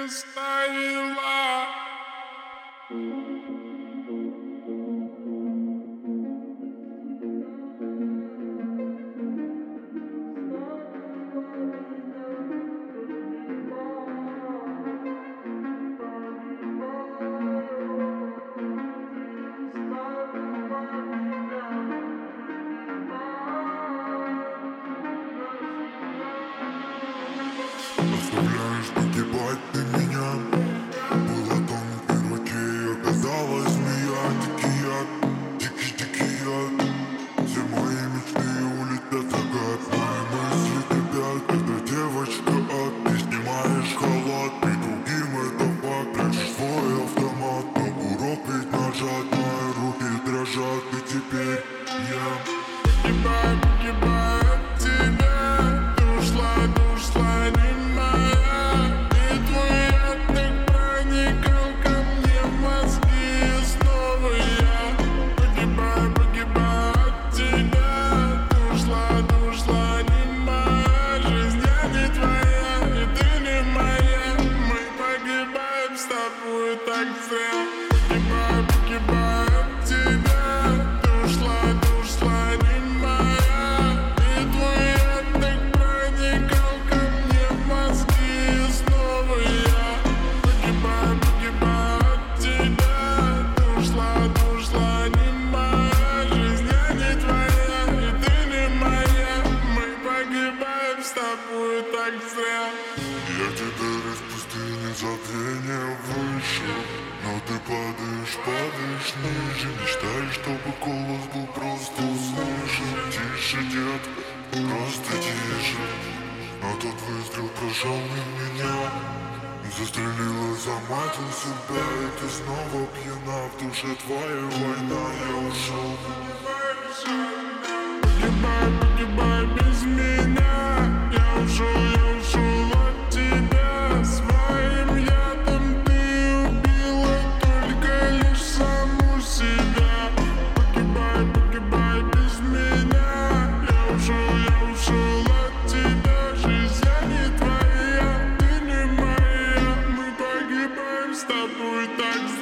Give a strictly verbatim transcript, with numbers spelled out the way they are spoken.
оставила. Оставляешь погибать ты меня. Была тонкой руки, оказалась змея. Дикий яд, дикий-дикий яд. Все мои мечты улетят закат. Мои мысли кипят, когда девочка ад. Ты снимаешь халат, при другим это факт. Прячешь свой автомат, но курок ведь нажат. Мои руки дрожат, и теперь я Погибаю, погибаю от тебя. Ты ушла, ты ушла, не моя. И твой яд так проникал ко мне в мозги. И снова я погибаю, погибаю от тебя. Ты ушла, ты ушла, не моя. Жизнь я не твоя, и ты не моя. Мы погибаем с тобой так зря. Погибаю, погибаю от тебя. Ты ушла, ты ушла, не моя. И твой яд так проникал ко мне в мозги. И снова я погибаю, погибаю от тебя. Ты ушла, ты ушла, не моя. Жизнь я не твоя, и ты не моя. Мы погибаем с тобой так зря. Я теперь из пустыни забвения вышел. Но ты падаешь, падаешь ниже. Мечтаешь, чтобы голос был просто услышан. Тише, детка, просто тише. Но тот выстрел прошел мимо меня. Застрелила, заматил себя. И ты снова пьяна. В душе твоя война. Я ушел. Погибай, погибай без меня. Я ушел, я ушел от тебя. Своим ядом ты убила только лишь саму себя. Погибай, погибай без меня. Я ушел, я ушел от тебя. Жизнь я не твоя, ты не моя. Мы погибаем с тобой так